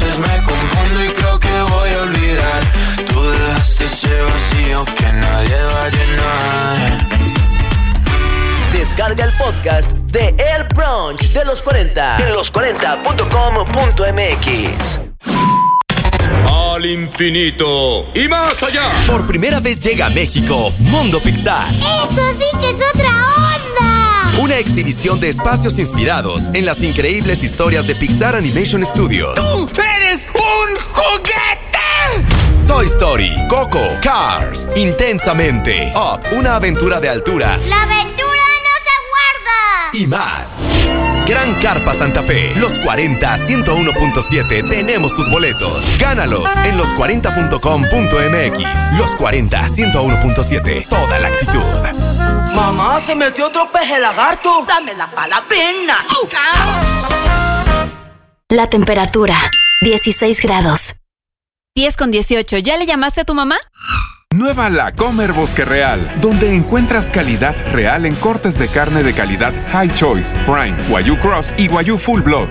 veces me confundo y creo que voy a olvidar. Tú dejaste ese vacío que nadie va a llenar. Descarga el podcast de El Brunch de los 40 en los40.com.mx. Al infinito y más allá. Por primera vez llega a México Mundo Pixar. ¡Eso sí que es otra onda! Una exhibición de espacios inspirados en las increíbles historias de Pixar Animation Studios. ¡Tú eres un juguete! Toy Story, Coco, Cars, Intensamente, Up, una aventura de altura. ¡La aventura nos aguarda! Y más. Gran Carpa Santa Fe, los 40 101.7, tenemos tus boletos. Gánalos en los40.com.mx. Los 40 101.7, toda la actitud. Mamá, se metió otro peje lagarto. Dame la palabra. La temperatura, 16 grados. 10:18. ¿Ya le llamaste a tu mamá? Nueva La Comer Bosque Real, donde encuentras calidad real en cortes de carne de calidad High Choice, Prime, Wagyu Cross y Wagyu Full Blood.